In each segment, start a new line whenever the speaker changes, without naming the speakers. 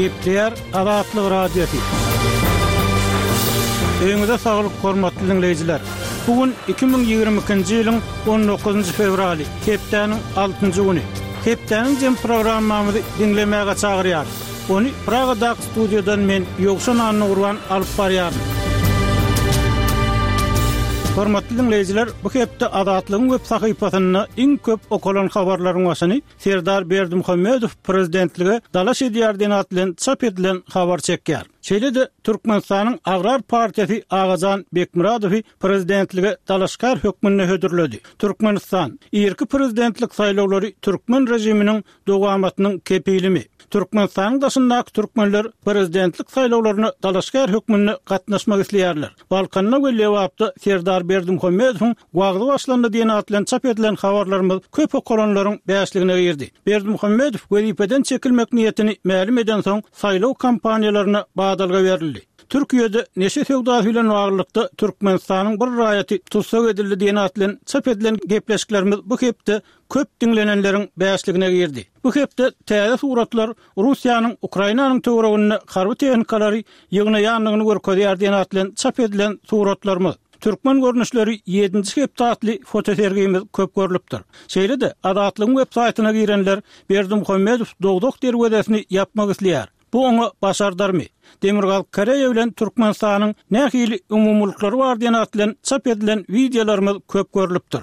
Gepler Azatlyk Radiosu. Öňüňizde saglyk hormatly dinleýijiler. Bugün 2022-nji ýylyň 19 fevraly, hepdeniň 6-njy güni. Hepdeniň jem programmamyzy dinlemäge çagyrýar. Onu Praga'da studiodan men Ýokşan Annurwan alyp barýarym. Hormatly dinleýijiler, bu hepde Azatlygyň web sahypasyny iň köp okulan habarlaryň başyny Serdar Berdimuhammedow prezidentligi dalaş edýär denatlen çap edilen habar çekýär. Şeýle-de Türkmenistanyň Agrar Partiýasy Agazan Bekmuradowy prezidentligi dalaşkar hökmüne hödürledi. Türkmenistan ýerki prezidentlik saýlawlary türkmen rejiminiň dowamatynyň kepilimi. Türkmenistanyň daşyndaky türkmenler prezidentlik saýlawlaryna dalaşkar hökmüne gatnaşmak isleýärler. Balkanda gelýärdi Serdar Berdimuhammedowyň wagty başlandy diýen atlan çap edilen habarlarymyz köp okulanlaryň bäşligine girdi. Berdimuhammedow wezipeden çekilmek niýetini ma'lum eden soň saýlaw kampaniýalaryna badalga berildi. Türkiýede neşe sowda bilen baglykda Türkmenistanyň bir raýaty tutsak edildi diýen atlan çap edilen gepleşiklerimiz bu hepde köp dinlenenleriň bäşligine girdi. Bu hepde täze suratlar Russiýanyň Ukrainanyň töweregiне harby tehnikalary ýygnaýanlygyny görkezýär diýen atlan çap edilen suratlarymyz. Türkmen görnüşleri 7-nji hepde atly fotosergimiz köp görülipdir. Şeýle-de Azatlygyň web saýtyna girenler Berdimuhammedow dogdok derwedesini yapmak isleýär. Bu ona başardarmy? Demirgal Kareýew bilen Türkmenistanyň nähili umumlyklary bar diýen atlan çap edilen videolarymyz köp görülipdir.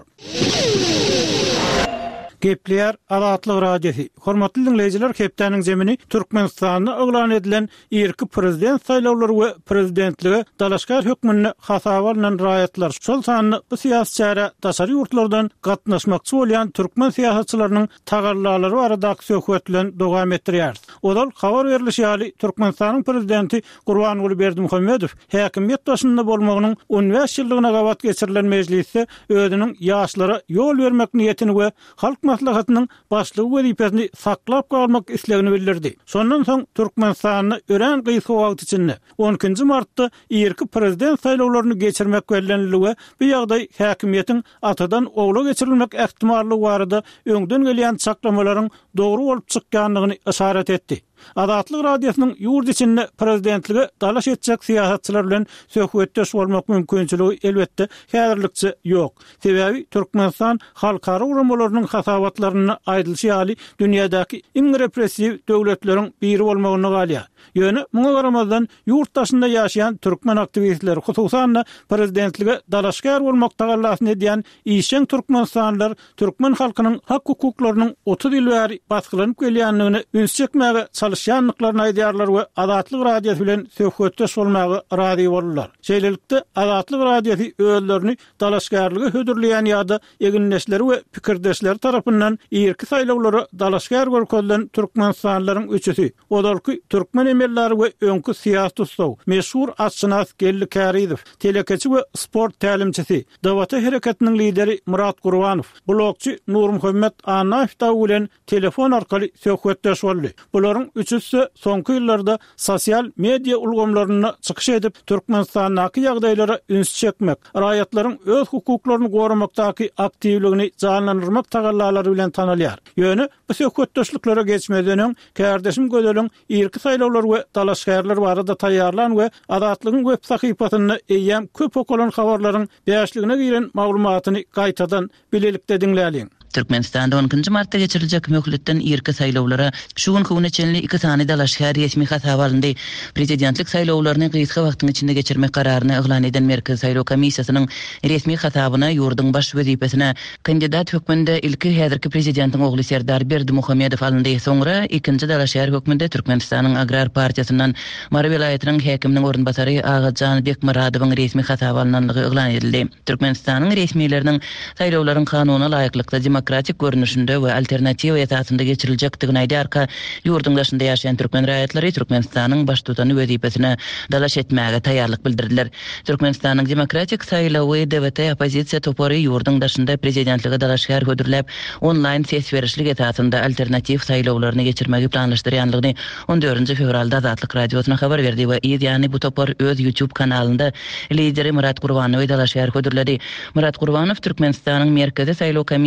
Gepler Azatlyk Radiosu. Hormatly dinleýijiler, hepdeniň jemini Türkmenistanda oglan edilen ýerki prezident saýlawlary we prezidentligi dalaşkar hökmüne hasaba alynan raýatlar şol sanyny bu siýasatçylara daşary ýurtlardan gatnaşmakçy bolýan türkmen siýasatçylarynyň tagarlalary baradaky söhbetlen dowam etdirýär. Odal habar berilýär, Türkmenistanyň prezidenti Gurbanuly Berdimuhammedow häkimiýet başynda bolmagynyň 15 ýyllygyna gabat geçirilen mejlisde özüniň ýaşlara ýol bermek niýetini we halk maslahatynyň başlygy wezipesini saklap galmak islegini bildirdi. Şondan soň Türkmenistanyny ören gyýsy wagt içinde 12-nji martda ýerki prezident saýlawlaryny geçirmek wellenligi bu ýagdaý häkimiýetiň atadan ogla geçirilmek ähtimallygy barada öňden gelýän çaklamalaryň dogry bolup çykýanlygyny işaret etdi. Azatlyk Radiosynyň ýurt içinde prezidentligi dalaş etjek siýasatçylar bilen söhbetdeş bolmak mümkinçiligi elbetde häzirlikçe ýok. Sebebi Türkmenistan halkara uramalarynyň hasabatlaryny aýdylşy dünýädäki iň repressiw döwletleriň biri bolmagyny galýar. Ýöne muňa garamazdan ýurtdaşynda ýaşaýan türkmen aktivistleri hususan prezidentligi dalaşkar bolmak tagallasyn edýän işeň türkmenistanlylar türkmen halkynyň hak hukuklarynyň 30 ýyl bäri baskylanyp gelýänligini üns çekmäge çalışýanlyklaryny aýdýarlar we Azatlyk Radiosu bilen söhbetdeş bolmagy razy bolurlar. Şeýlelikde Azatlyk Radiosu özlerini dalaşkarlygy hödürleýän ýa-da eginleşleri we pikirdeşleri tarapyndan ýerki saýlawlary dalaşkar görkezlen türkmenistanlylaryň üçüsi. Odalky türkmen emelleri we öňkü siýasat ustaw, meşhur Asçynaz Gelli Kärizow, telekeçi we sport tälimçisi, Dawata hereketiniň lideri Murat Gurbanow, blogçy Nurmuhammed Anaýew bilen telefon arkaly söhbetdeş boldy. Bularyň üçüsi soňky ýyllarda sosial media ulgamlaryna çykyş edip Türkmenistanyň ýagdaýlary üns çekmek, raýatlaryň öz hukuklaryny goramakdaky aktivligini janlandyrmak tagallalary bilen tanalýar. Ýöne bu söhbetdeşliklere geçmeden kärdeşim gödeliň ýerki saýlawlar we dalaşgarlar barada taýýarlan we Azatlygyň web sahypasyny eýýäm köp okulan habarlaryň bäşligine giren maglumatyny gaýtadan bilelikde dinläliň.
Türkmenistanda 10 martda geçiriljek möhletden ýerki saýlawlara şu gün howneçenli 2 tane dalaşgar resmi hasaba alyndy. Prezidentlik saýlawlaryny gysga wagtyň içinde geçirmek kararyny eglan eden Merkez Saýlaw Komissiýasynyň resmi hasabyna ýurdun baş wezipesine kandidat hökmünde ilki häzirki prezidentiň ogly Serdar Berdimuhammedow alyndy. Soňra ikinji dalaşgar hökmünde Türkmenistanyň Agrar Partiýasynyň Mara vilayatynyň häkiminiň orunbasary Agazan Bekmuradowyň resmi hasaba alynanlygy eglan edildi. Türkmenistanyň resmileriniň saýlawlaryň kanunyna laýyklykda demokratik görünüşünde we alternativ esasynda geçiriljekdigini aýdarka ýurdun daşynda ýaşaýan türkmen raýatlary Türkmenistanyň baş tutany wezipesine dalaş etmäge taýýarlyk bildirdiler. Türkmenistanyň demokratik saýlawy DWT opozisiýa topary ýurdun daşynda prezidentligi dalaşgar hödürläp onlaýn ses berişlik esasynda alternativ saýlawlaryny geçirmegi planlaşdyrýanlygyny 14 fevralda Azatlyk Radiosyna habar berdi we ýani bu topar öz YouTube kanalynda lideri Murat Gurbanow dalaşgar hödürledi. Murat Gurbanow Türkmenistanyň Merkezi Saýlaw Komissiýasynyň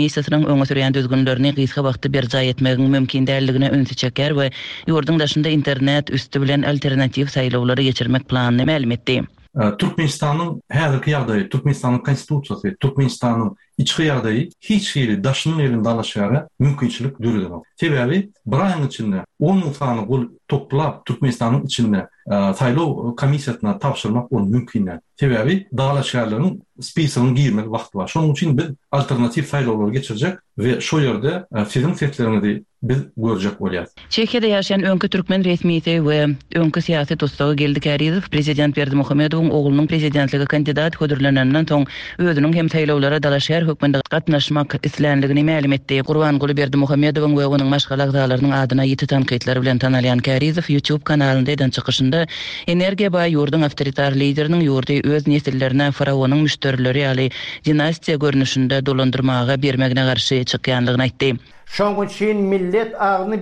ýurdun öňe sürýän düzgünlerini gysga wagtda berja etmegi mümkin däldigine öňsü çeker we ýurdun daşynda internet üstü bilen alternativ saýlawlary geçirmek planyny ma'lum etdi.
Türkmenistan'ın häzirki ýagdaýy, Türkmenistan'ın konstitusiyasy, Türkmenistan'ın içki ýagdaýy hiç ýeri daşynyň elinde alaşýara mümkinçilik dürüdür. Sebebi bir aýyň içinde 10 000 sany gul toplap Türkmenistan'ın içinde saýlaw komissiýasyna tapşyrmak ol mümkin. Sebebi dağlaşýarlaryň spisygyny girmek wagty bar. Şonuň üçin biz alternativ saýlawlary geçirjek we şo ýerde sizin seslerinizi biz görjek bolýar.
Çekiýede ýaşaýan öňkü türkmen resmiýeti we öňkü siýasy dostlugy Geldi Karizow prezident Berdimuhammedowyň oğlunyň prezidentligi kandidat hödürlenenden soň özüniň hem saýlawlara dalaşýar hökümde gatnaşmak islenligini ma'lum etdi. Gurbanguly Berdimuhammedowyň we onuň başga agzalarynyň adyna ýiti tanqidler bilen tanalýan Karizow YouTube kanalynda eden çykyşynda energiýa baý ýurdun awtoritar lideriniň ýurdy öz nesillerine faraonyň müşterileri ýaly dinastiýa görnüşinde dolandyrmaga bermegine garşy çykýanlygyny aýtdy.
Şoň üçin millet agyny